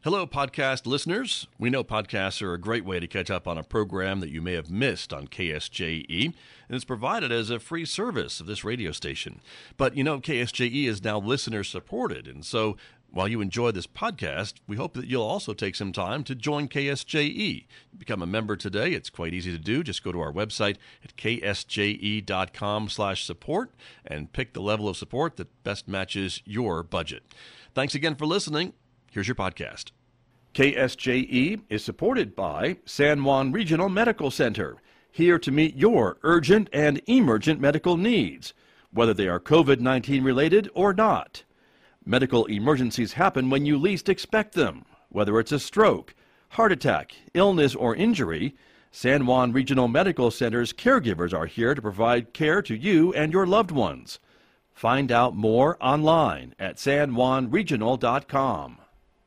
Hello, podcast listeners. We know podcasts are a great way to catch up on a program that you may have missed on KSJE, and it's provided as a free service of this radio station. But you know, KSJE is now listener-supported, and so while you enjoy this podcast, we hope that you'll also take some time to join KSJE. Become a member today. It's quite easy to do. Just go to our website at ksje.com/support and pick the level of support that best matches your budget. Thanks again for listening. Here's your podcast. KSJE is supported by San Juan Regional Medical Center, here to meet your urgent and emergent medical needs, whether they are COVID-19 related or not. Medical emergencies happen when you least expect them. Whether it's a stroke, heart attack, illness, or injury, San Juan Regional Medical Center's caregivers are here to provide care to you and your loved ones. Find out more online at sanjuanregional.com.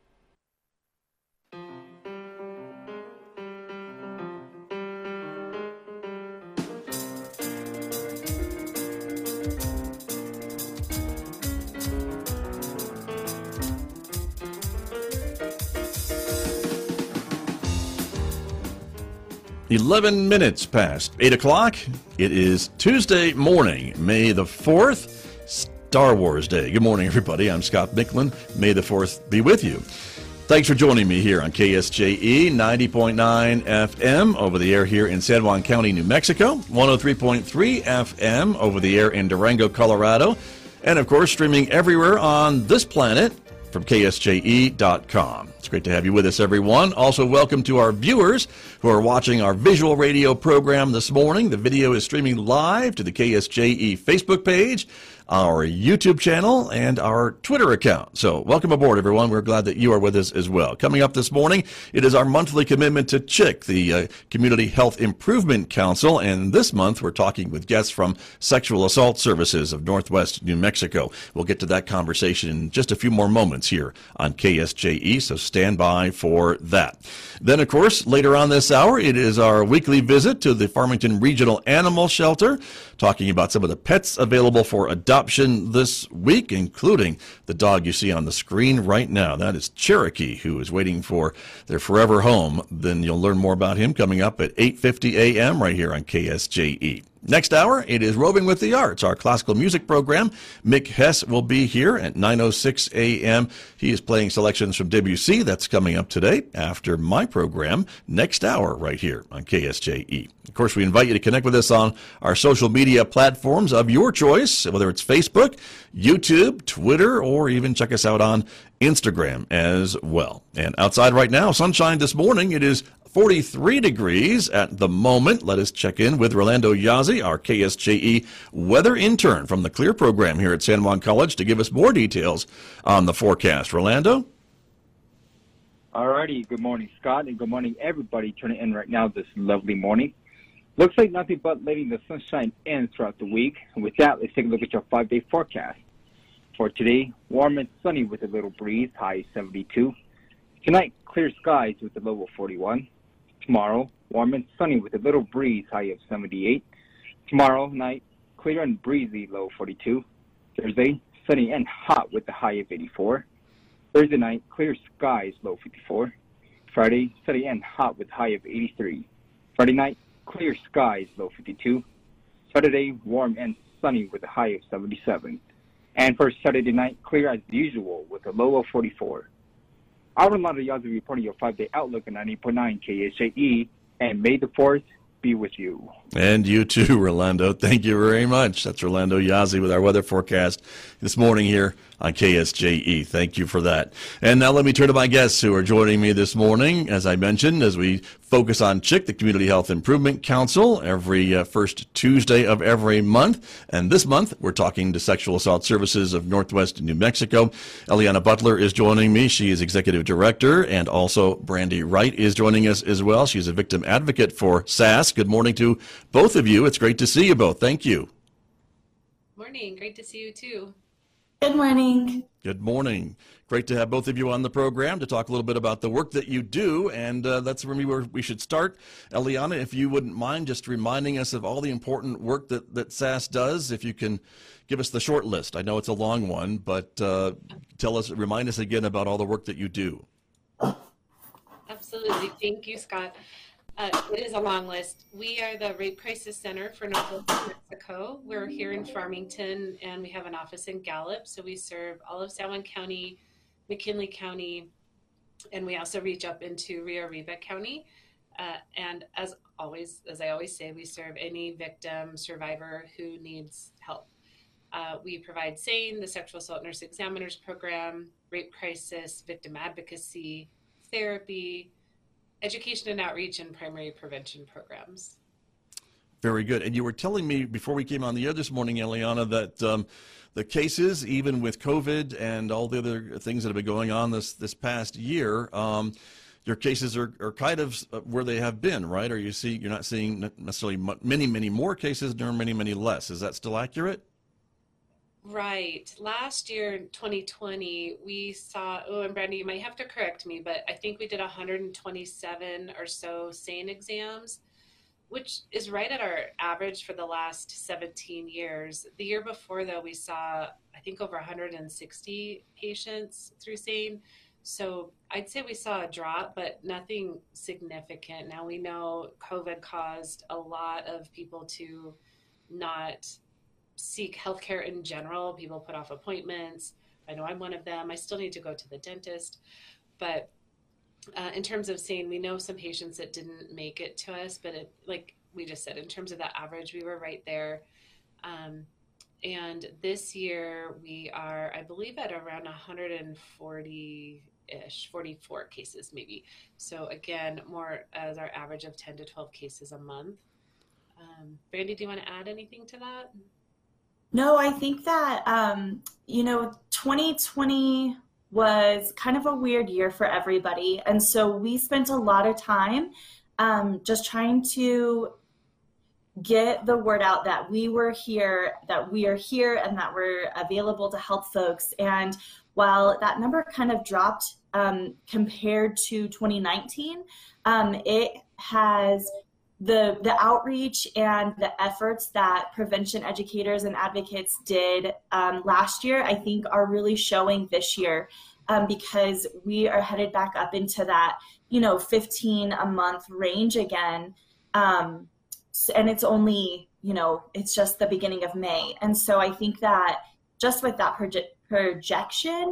"11 minutes past 8 o'clock. It is Tuesday morning, May the 4th, Star Wars Day. Good morning, everybody. I'm Scott Micklin. May the 4th be with you. Thanks for joining me here on KSJE 90.9 FM over the air here in San Juan County, New Mexico, 103.3 FM over the air in Durango, Colorado, and of course streaming everywhere on this planet from ksje.com. It's great to have you with us, everyone. Also, welcome to our viewers who are watching our visual radio program this morning. The video is streaming live to the KSJE Facebook page, our YouTube channel, and our Twitter account. So welcome aboard, everyone. We're glad that you are with us as well. Coming up this morning, it is our monthly commitment to CHIC, the Community Health Improvement Council, and this month we're talking with guests from Sexual Assault Services of Northwest New Mexico. We'll get to that conversation in just a few more moments here on KSJE, so stand by for that. Then, of course, later on this hour, it is our weekly visit to the Farmington Regional Animal Shelter, talking about some of the pets available for adoption this week, including the dog you see on the screen right now. That is Cherokee, who is waiting for their forever home. Then you'll learn more about him coming up at 8:50 a.m. right here on KSJE. Next hour, it is Roving with the Arts, our classical music program. Mick Hess will be here at 9:06 a.m. He is playing selections from Debussy. That's coming up today after my program next hour right here on KSJE. Of course, we invite you to connect with us on our social media platforms of your choice, whether it's Facebook, YouTube, Twitter, or even check us out on Instagram as well. And outside right now, sunshine this morning. It is 43 degrees at the moment. Let us check in with Rolando Yazzie, our KSJE weather intern from the CLEAR program here at San Juan College, to give us more details on the forecast. Rolando? All righty. Good morning, Scott, and good morning, everybody tuning in right now this lovely morning. Looks like nothing but letting the sunshine in throughout the week. And with that, let's take a look at your 5-day forecast. For today, warm and sunny with a little breeze, high 72. Tonight, clear skies with a low of 41. Tomorrow, warm and sunny with a little breeze, high of 78. Tomorrow night, clear and breezy, low 42. Thursday, sunny and hot with a high of 84. Thursday night, clear skies, low 54. Friday, sunny and hot with high of 83. Friday night, clear skies, low 52. Saturday, warm and sunny with a high of 77. And for Saturday night, clear as usual with a low of 44. I'm Rolando Yazzie reporting your 5-day outlook on 90.9 KSJE, and May the 4th be with you. And you too, Rolando. Thank you very much. That's Rolando Yazzie with our weather forecast this morning here on KSJE. Thank you for that. And now let me turn to my guests who are joining me this morning, as I mentioned, as we focus on CHIC, the Community Health Improvement Council, every first Tuesday of every month. And this month, we're talking to Sexual Assault Services of Northwest New Mexico. Eliana Butler is joining me. She is Executive Director, and also Brandy Wright is joining us as well. She's a victim advocate for SAS. Good morning to both of you. It's great to see you both. Thank you. Morning. Great to see you too. Good morning. Good morning. Great to have both of you on the program to talk a little bit about the work that you do, and that's where we should start. Eliana, if you wouldn't mind just reminding us of all the important work that SAS does, if you can give us the short list. I know it's a long one, but remind us again about all the work that you do. Absolutely. Thank you, Scott. It is a long list. We are the Rape Crisis Center for Northwest Mexico. We're here in Farmington, and we have an office in Gallup. So we serve all of San Juan County, McKinley County, and we also reach up into Rio Arriba County. And as always, as I always say, we serve any victim, survivor who needs help. We provide SANE, the Sexual Assault Nurse Examiners Program, Rape Crisis, Victim Advocacy, therapy, education and outreach, and primary prevention programs. Very good. And you were telling me before we came on the air this morning, Eliana, that the cases, even with COVID and all the other things that have been going on this past year, your cases are kind of where they have been, right? Or you're not seeing necessarily many more cases, nor many less. Is that still accurate? Right. Last year, 2020, we saw, and Brandy, you might have to correct me, but I think we did 127 or so SANE exams, which is right at our average for the last 17 years. The year before, though, we saw, I think, over 160 patients through SANE. So I'd say we saw a drop, but nothing significant. Now we know COVID caused a lot of people to not seek healthcare in general. People put off appointments. I know I'm one of them. I still need to go to the dentist. But in terms of SANE, we know some patients that didn't make it to us, but like we just said, in terms of the average, we were right there. And this year we are, I believe, at around 140-ish, 44 cases maybe. So again, more as our average of 10 to 12 cases a month. Brandy, do you want to add anything to that? No, I think that, 2020 was kind of a weird year for everybody. And so we spent a lot of time just trying to get the word out that we were here, that we are here, and that we're available to help folks. And while that number kind of dropped compared to 2019, it has the outreach and the efforts that prevention educators and advocates did last year, I think are really showing this year because we are headed back up into that, 15 a month range again. And it's only, it's just the beginning of May. And so I think that just with that projection,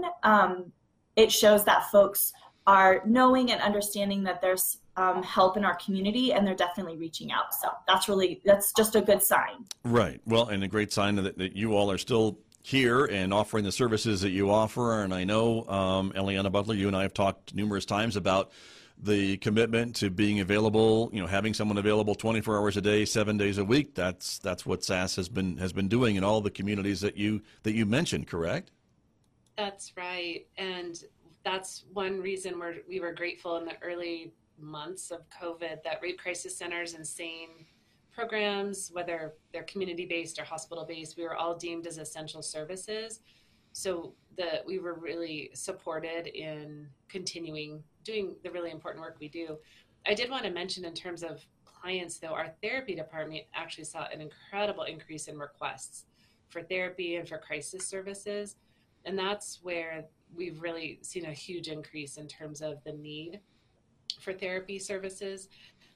it shows that folks are knowing and understanding that there's help in our community, and they're definitely reaching out. So that's just a good sign. Right. Well, and a great sign that you all are still here and offering the services that you offer. And I know, Eliana Butler, you and I have talked numerous times about the commitment to being available, having someone available 24 hours a day, 7 days a week. That's what SAS has been doing in all the communities that you mentioned, correct? That's right. And that's one reason we were grateful in the early months of COVID that rape crisis centers and SANE programs, whether they're community-based or hospital-based, we were all deemed as essential services. So we were really supported in continuing doing the really important work we do. I did want to mention in terms of clients, though, our therapy department actually saw an incredible increase in requests for therapy and for crisis services. And that's where we've really seen a huge increase in terms of the need for therapy services.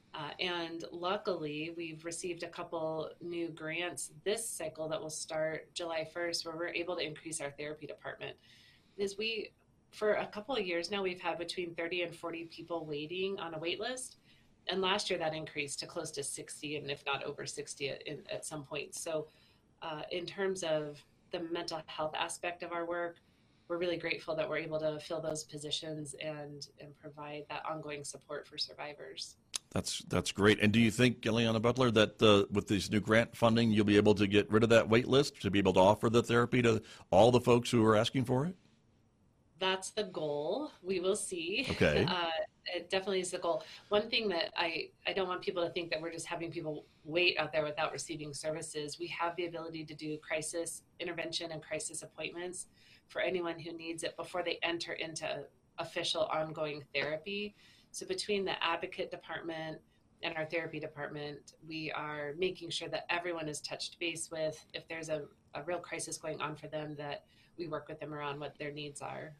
And luckily, we've received a couple new grants this cycle that will start July 1st, where we're able to increase our therapy department. Because for a couple of years now, we've had between 30 and 40 people waiting on a wait list. And last year that increased to close to 60, and if not over 60 at some point. So in terms of the mental health aspect of our work, we're really grateful that we're able to fill those positions and provide that ongoing support for survivors. That's great. And do you think, Eliana Butler, that with this new grant funding, you'll be able to get rid of that wait list to be able to offer the therapy to all the folks who are asking for it? That's the goal. We will see. Okay. It definitely is the goal. One thing that I don't want people to think that we're just having people wait out there without receiving services. We have the ability to do crisis intervention and crisis appointments for anyone who needs it before they enter into official ongoing therapy. So between the advocate department and our therapy department, we are making sure that everyone is touched base with. If there's a real crisis going on for them, that we work with them around what their needs are.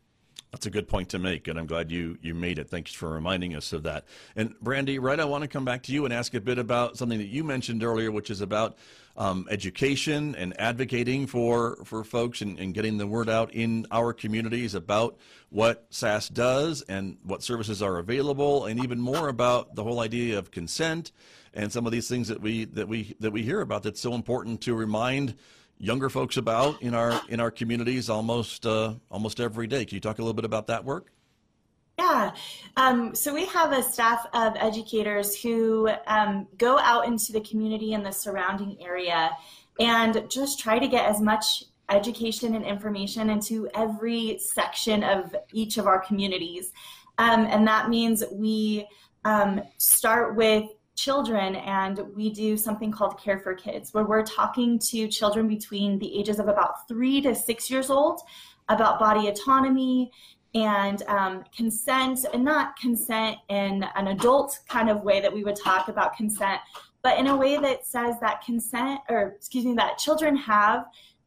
That's a good point to make, and I'm glad you made it. Thanks for reminding us of that. And Brandy, right, I want to come back to you and ask a bit about something that you mentioned earlier, which is about education and advocating for folks and getting the word out in our communities about what SAS does and what services are available, and even more about the whole idea of consent and some of these things that we hear about that's so important to remind younger folks about in our communities almost every day. Can you talk a little bit about that work? Yeah. So we have a staff of educators who go out into the community and the surrounding area and just try to get as much education and information into every section of each of our communities. And that means we start with children, and we do something called Care for Kids, where we're talking to children between the ages of about 3 to 6 years old about body autonomy and consent, and not consent in an adult kind of way that we would talk about consent, but in a way that says that that children have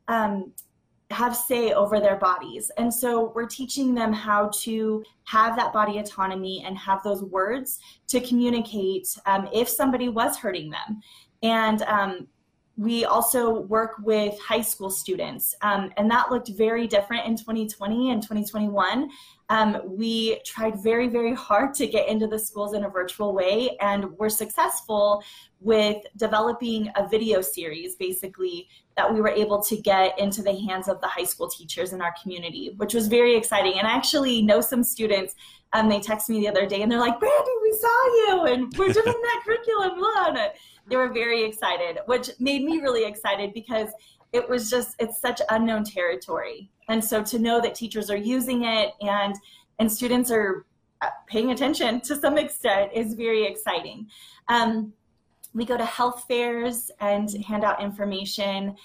say over their bodies. And so we're teaching them how to have that body autonomy and have those words to communicate if somebody was hurting them. And we also work with high school students, and that looked very different in 2020 and 2021. We tried very, very hard to get into the schools in a virtual way, and we're successful with developing a video series, basically, that we were able to get into the hands of the high school teachers in our community, which was very exciting. And I actually know some students, they texted me the other day, and they're like, Brandy, we saw you, and we're doing that curriculum. Blah. They were very excited, which made me really excited because it's such unknown territory. And so to know that teachers are using it and students are paying attention to some extent is very exciting. We go to health fairs and hand out information.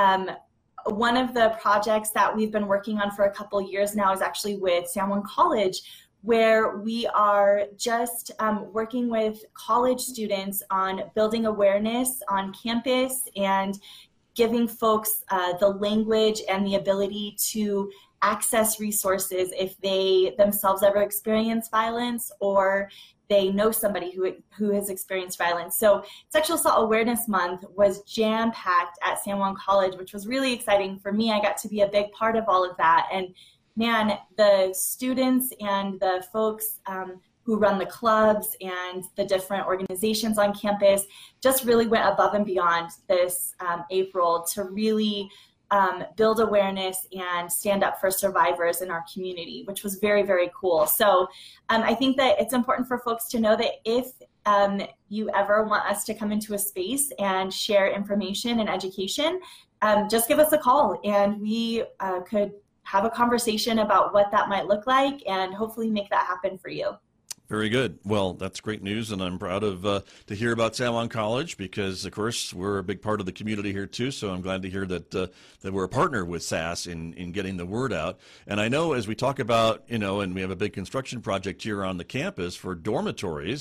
One of the projects that we've been working on for a couple years now is actually with San Juan College, where we are just working with college students on building awareness on campus and giving folks the language and the ability to access resources if they themselves ever experience violence or they know somebody who has experienced violence. So Sexual Assault Awareness Month was jam-packed at San Juan College, which was really exciting for me. I got to be a big part of all of that. And man, the students and the folks who run the clubs and the different organizations on campus just really went above and beyond this April to really build awareness and stand up for survivors in our community, which was very, very cool. So I think that it's important for folks to know that if you ever want us to come into a space and share information and education, just give us a call and we could have a conversation about what that might look like and hopefully make that happen for you. Very good. Well, that's great news, and I'm proud of to hear about San Juan College because, of course, we're a big part of the community here too. So I'm glad to hear that that we're a partner with SAS in getting the word out. And I know as we talk about, and we have a big construction project here on the campus for dormitories.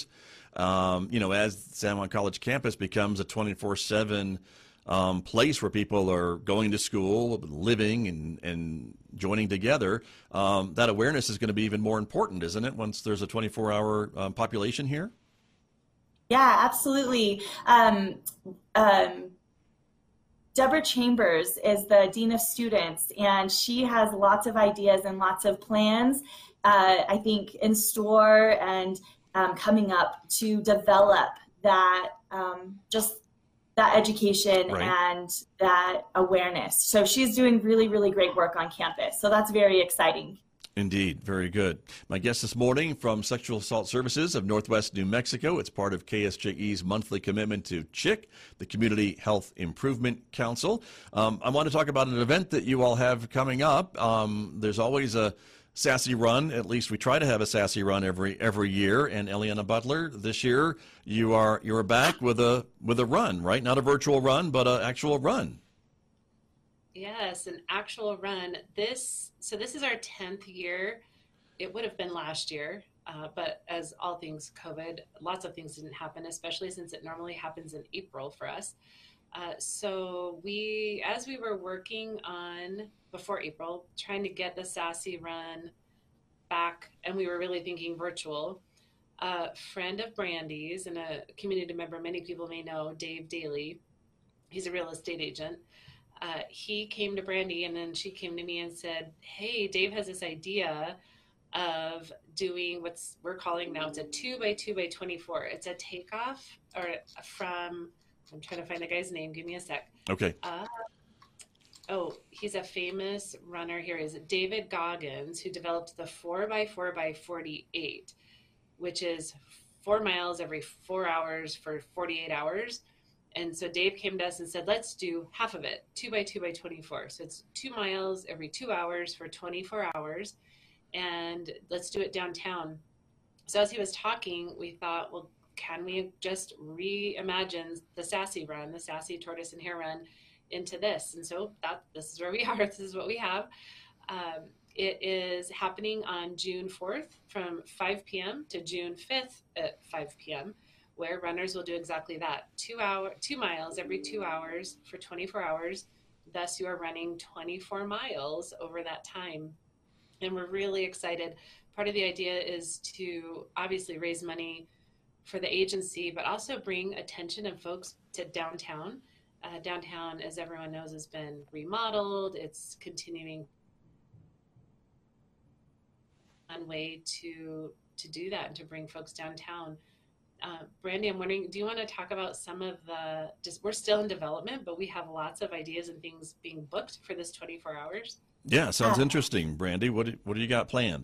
As San Juan College campus becomes a 24/7 place where people are going to school, living, and joining together, that awareness is going to be even more important, isn't it, once there's a 24-hour population here? Yeah, absolutely. Deborah Chambers is the Dean of Students, and she has lots of ideas and lots of plans, I think, in store and coming up to develop that that education right. and that awareness. So she's doing really, really great work on campus. So that's very exciting. Indeed. Very good. My guest this morning from Sexual Assault Services of Northwest New Mexico. It's part of KSJE's monthly commitment to CHIC, the Community Health Improvement Council. I want to talk about an event that you all have coming up. There's always a Sassy Run. At least we try to have a Sassy Run every year. And Eliana Butler, this year you're back with a run, right? Not a virtual run, but an actual run. Yes, an actual run. This is our 10th year. It would have been last year, but as all things COVID, lots of things didn't happen, especially since it normally happens in April for us. So as we were working on before April, trying to get the Sassy Run back and we were really thinking virtual, a friend of Brandy's and a community member many people may know, Dave Daly, he's a real estate agent. He came to Brandy and then she came to me and said, hey, Dave has this idea of doing what's we're calling now, it's a 2x2x24. It's a takeoff or from, I'm trying to find the guy's name. Give me a sec. Okay. He's a famous runner here. Is David Goggins, who developed the 4x4x48, which is 4 miles every 4 hours for 48 hours. And so Dave came to us and said, let's do half of it, 2x2x24. So it's 2 miles every 2 hours for 24 hours. And let's do it downtown. So as he was talking, we thought, well, can we just reimagine the Sassy Run, the Sassy Tortoise and Hare Run into this? And so this is where we are. This is what we have. It is happening on June 4th from 5 p.m. to June 5th at 5 p.m., where runners will do exactly that. 2 miles every 2 hours for 24 hours. Thus, you are running 24 miles over that time. And we're really excited. Part of the idea is to obviously raise money for the agency, but also bring attention of folks to downtown. Downtown, as everyone knows, has been remodeled. It's continuing one way to do that and to bring folks downtown. Brandy, I'm wondering, do you want to talk about some of we're still in development, but we have lots of ideas and things being booked for this 24 hours? Yeah, sounds interesting. Brandy, what do you got planned?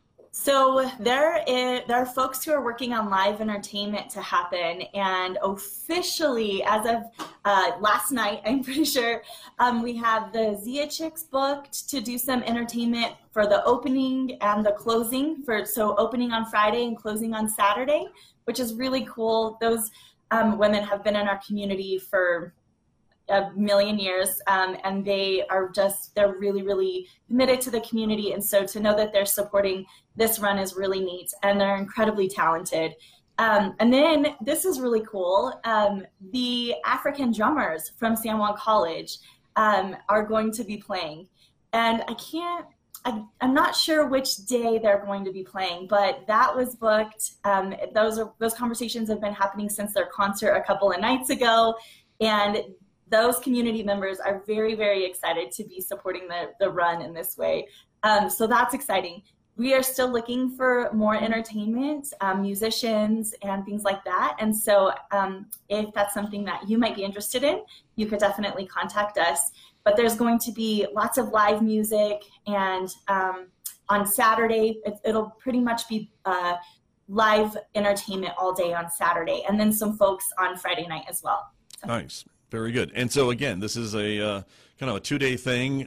So there are folks who are working on live entertainment to happen, and officially, as of last night, I'm pretty sure, we have the Zia Chicks booked to do some entertainment for the opening and the closing. So opening on Friday and closing on Saturday, which is really cool. Those women have been in our community for a million years, and they're really, really committed to the community. And so to know that they're supporting this run is really neat, and they're incredibly talented. And then this is really cool. The African drummers from San Juan College are going to be playing, and I'm not sure which day they're going to be playing, but that was booked. Those conversations have been happening since their concert a couple of nights ago, and those community members are very, very excited to be supporting the run in this way. So that's exciting. We are still looking for more entertainment, musicians, and things like that. And so if that's something that you might be interested in, you could definitely contact us. But there's going to be lots of live music, and on Saturday, it'll pretty much be live entertainment all day on Saturday, and then some folks on Friday night as well. So. Nice. Very good. And so, again, this is a kind of a 2-day thing,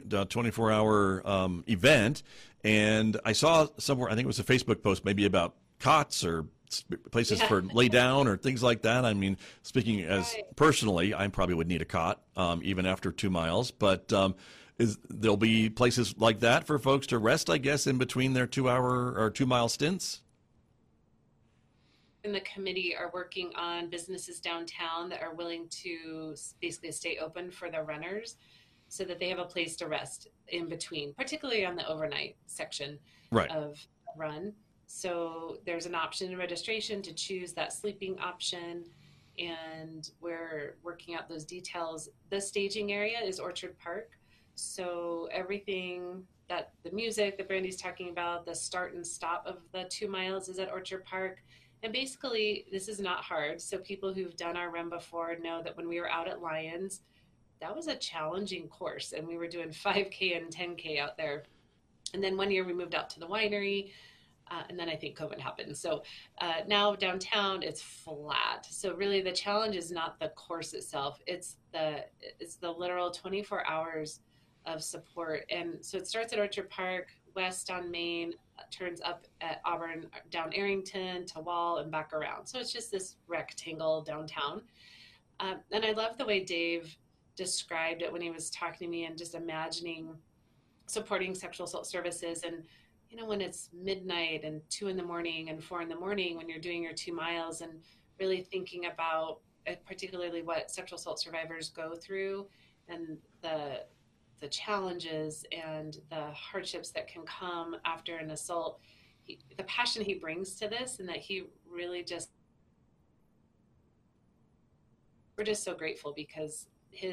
24-hour event. And I saw somewhere, I think it was a Facebook post, maybe about cots or places for lay down or things like that. I mean, speaking as personally, I probably would need a cot even after 2 miles. But there'll be places like that for folks to rest, I guess, in between their 2-hour or 2-mile stints? In the committee are working on businesses downtown that are willing to basically stay open for the runners so that they have a place to rest in between, particularly on the overnight section of the run. So there's an option in registration to choose that sleeping option, and we're working out those details. The staging area is Orchard Park. So everything that the music that Brandy's talking about, the start and stop of the 2 miles is at Orchard Park. And basically, this is not hard. So people who've done our run before know that when we were out at Lions, that was a challenging course. And we were doing 5K and 10K out there. And then one year we moved out to the winery. And then I think COVID happened. So now downtown, it's flat. So really the challenge is not the course itself. It's the literal 24 hours of support. And so it starts at Orchard Park, west on Main, turns up at Auburn, down Arrington to Wall and back around. So it's just this rectangle downtown. And I love the way Dave described it when he was talking to me and just imagining supporting sexual assault services. And, you know, when it's midnight and 2 in the morning and 4 in the morning, when you're doing your 2 miles, and really thinking about particularly what sexual assault survivors go through and the challenges and the hardships that can come after an assault, the passion he brings to this, and that he really we're just so grateful because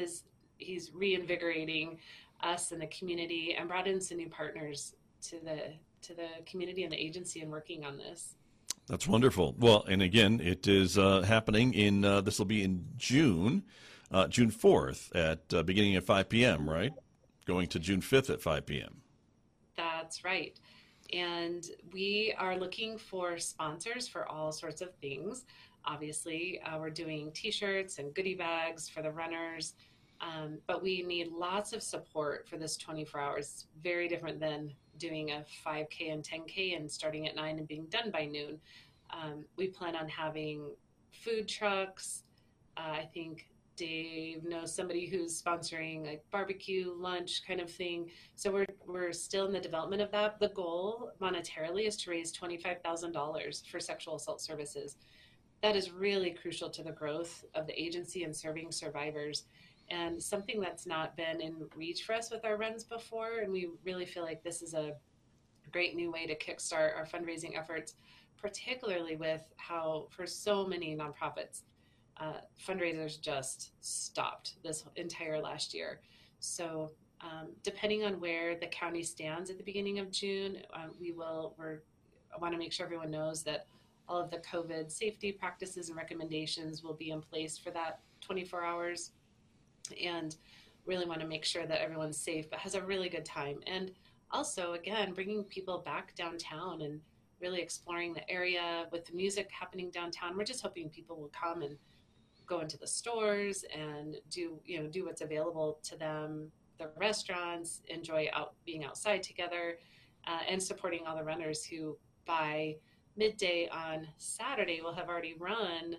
he's reinvigorating us and the community and brought in some new partners to the community and the agency in working on this. That's wonderful. Well, and again, it is happening in, this will be in June 4th at beginning at 5 p.m., right? Going to June 5th at 5 p.m. That's right. And we are looking for sponsors for all sorts of things. Obviously, we're doing t-shirts and goodie bags for the runners, but we need lots of support for this 24 hours. It's very different than doing a 5K and 10K and starting at 9 and being done by noon. We plan on having food trucks. I think Dave knows somebody who's sponsoring like barbecue, lunch kind of thing. So we're still in the development of that. The goal monetarily is to raise $25,000 for sexual assault services. That is really crucial to the growth of the agency and serving survivors, and something that's not been in reach for us with our runs before. And we really feel like this is a great new way to kickstart our fundraising efforts, particularly with how for so many nonprofits, fundraisers just stopped this entire last year. So depending on where the county stands at the beginning of June, I want to make sure everyone knows that all of the COVID safety practices and recommendations will be in place for that 24 hours, and really want to make sure that everyone's safe but has a really good time. And also, again, bringing people back downtown and really exploring the area with the music happening downtown. We're just hoping people will come and go into the stores and do what's available to them, the restaurants, enjoy being outside together, and supporting all the runners who by midday on Saturday will have already run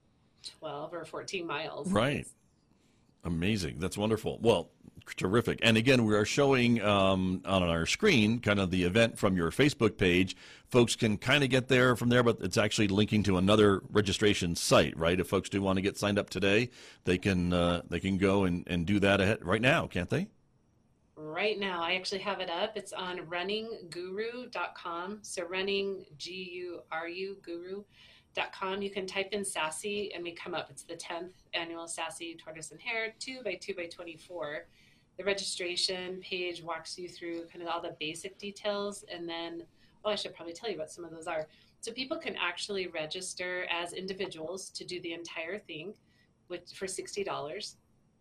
12 or 14 miles. Right. Amazing. That's wonderful. Well, terrific. And again, we are showing on our screen kind of the event from your Facebook page. Folks can kind of get there from there, but it's actually linking to another registration site, right? If folks do want to get signed up today, they can go and do that right now, can't they? Right now, I actually have it up. It's on runningguru.com. So running, G-U-R-U, guru.com. You can type in SASSY and we come up. It's the 10th annual SASSY Tortoise and Hare 2x2x24. The registration page walks you through kind of all the basic details. And then, I should probably tell you what some of those are. So people can actually register as individuals to do the entire thing for $60.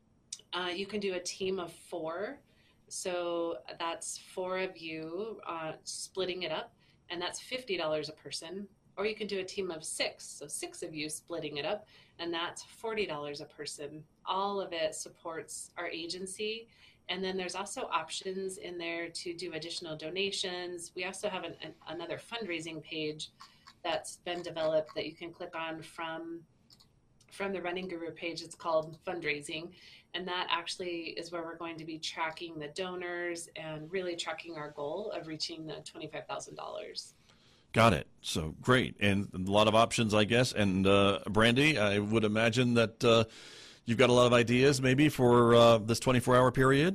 You can do a team of 4. So that's 4 of you splitting it up, and that's $50 a person. Or you can do a team of 6, so 6 of you splitting it up, and that's $40 a person. All of it supports our agency. And then there's also options in there to do additional donations. We also have another fundraising page that's been developed that you can click on from the Running Guru page. It's called Fundraising. And that actually is where we're going to be tracking the donors and really tracking our goal of reaching the $25,000. Got it. So great. And a lot of options, I guess. And Brandy, I would imagine that you've got a lot of ideas maybe for this 24-hour period?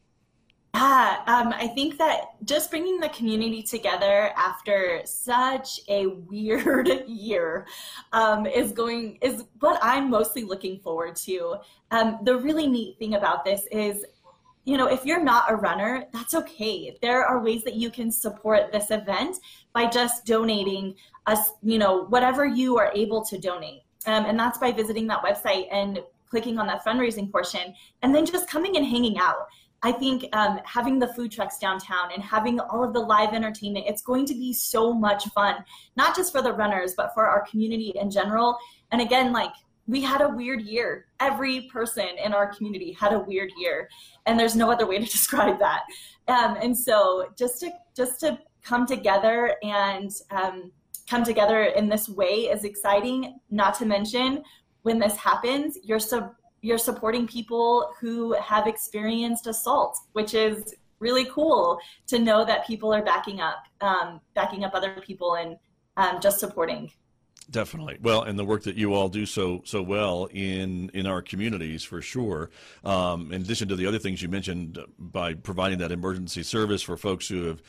I think that just bringing the community together after such a weird year is what I'm mostly looking forward to. The really neat thing about this is, if you're not a runner, that's okay. There are ways that you can support this event by just donating whatever you are able to donate. And that's by visiting that website and clicking on that fundraising portion and then just coming and hanging out. I think having the food trucks downtown and having all of the live entertainment, it's going to be so much fun, not just for the runners, but for our community in general. And again, we had a weird year. Every person in our community had a weird year, and there's no other way to describe that. And so just to come together and come together in this way is exciting. Not to mention, when this happens, you're supporting people who have experienced assault, which is really cool to know that people are backing up other people and just supporting. Definitely. Well, and the work that you all do so well in our communities, for sure. In addition to the other things you mentioned, by providing that emergency service for folks who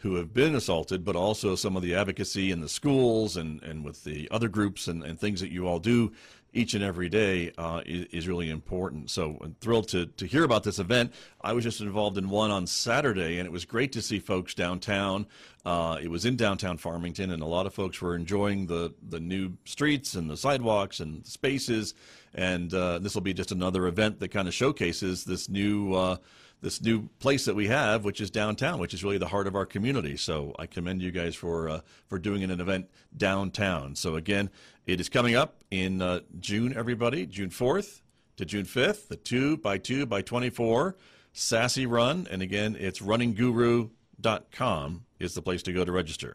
who have been assaulted, but also some of the advocacy in the schools and with the other groups and things that you all do each and every day is really important. So I'm thrilled to hear about this event. I was just involved in one on Saturday, and it was great to see folks downtown. It was in downtown Farmington, and a lot of folks were enjoying the new streets and the sidewalks and the spaces. And this will be just another event that kind of showcases this new place that we have, which is downtown, which is really the heart of our community. So I commend you guys for doing an event downtown. So again, it is coming up in June, everybody, June 4th to June 5th, the 2x2x24 Sassy Run. And again, it's runningguru.com is the place to go to register.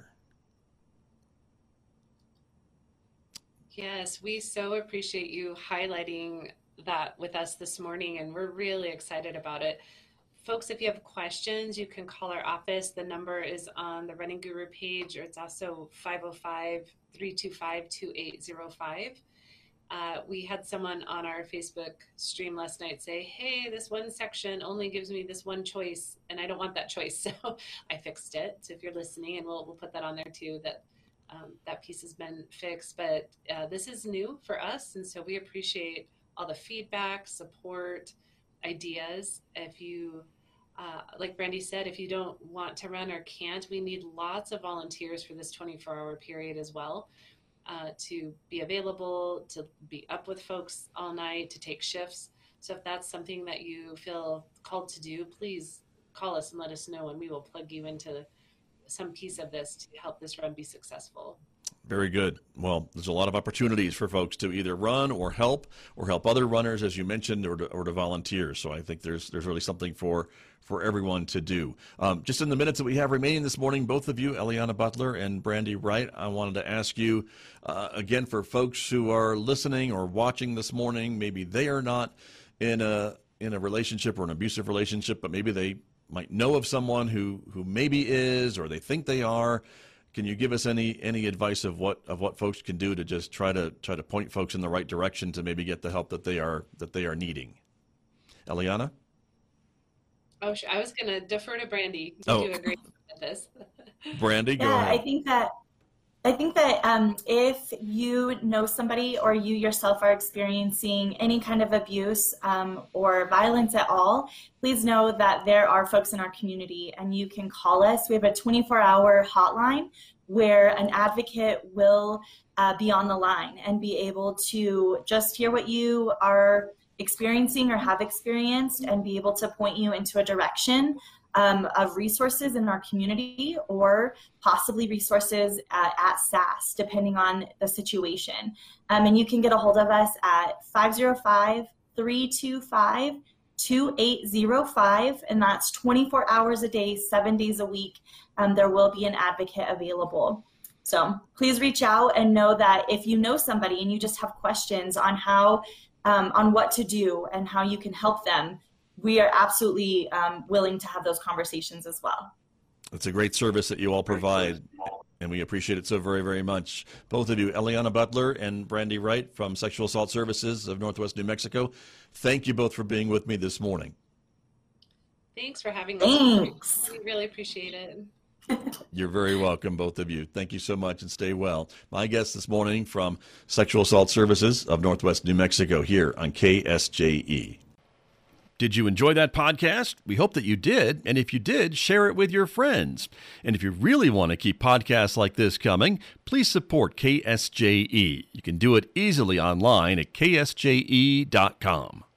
Yes, we so appreciate you highlighting that with us this morning, and we're really excited about it. Folks, if you have questions, you can call our office. The number is on the Running Guru page, or it's also 505-325-2805. We had someone on our Facebook stream last night say, hey, this one section only gives me this one choice, and I don't want that choice. So I fixed it. So if you're listening, and we'll put that on there too, that piece has been fixed. But this is new for us, and so we appreciate all the feedback, support, ideas. If you like Brandy said, if you don't want to run or can't, we need lots of volunteers for this 24-hour period as well, to be available, to be up with folks all night, to take shifts. So if that's something that you feel called to do, please call us and let us know, and we will plug you into some piece of this to help this run be successful. Very good. Well, there's a lot of opportunities for folks to either run or help other runners, as you mentioned, or to volunteer. So I think there's really something for everyone to do. Just in the minutes that we have remaining this morning, both of you, Eliana Butler and Brandy Wright, I wanted to ask you, again, for folks who are listening or watching this morning, maybe they are not in a relationship or an abusive relationship, but maybe they might know of someone who maybe is, or they think they are. Can you give us any advice of what folks can do to just try to point folks in the right direction to maybe get the help that they are needing? Eliana? Oh, sure. I was going to defer to Brandy. You do a great job at this. Brandy, go ahead. I think that if you know somebody or you yourself are experiencing any kind of abuse or violence at all, please know that there are folks in our community, and you can call us. We have a 24-hour hotline where an advocate will be on the line and be able to just hear what you are experiencing or have experienced and be able to point you into a direction of resources in our community, or possibly resources at SAS, depending on the situation. And you can get a hold of us at 505-325-2805, and that's 24 hours a day, 7 days a week. There will be an advocate available. So please reach out, and know that if you know somebody and you just have questions on how, on what to do and how you can help them, we are absolutely willing to have those conversations as well. It's a great service that you all provide, and we appreciate it so very, very much. Both of you, Eliana Butler and Brandy Wright from Sexual Assault Services of Northwest New Mexico, thank you both for being with me this morning. Thanks for having us. Thanks. We really appreciate it. You're very welcome, both of you. Thank you so much, and stay well. My guest this morning from Sexual Assault Services of Northwest New Mexico here on KSJE. Did you enjoy that podcast? We hope that you did. And if you did, share it with your friends. And if you really want to keep podcasts like this coming, please support KSJE. You can do it easily online at ksje.com.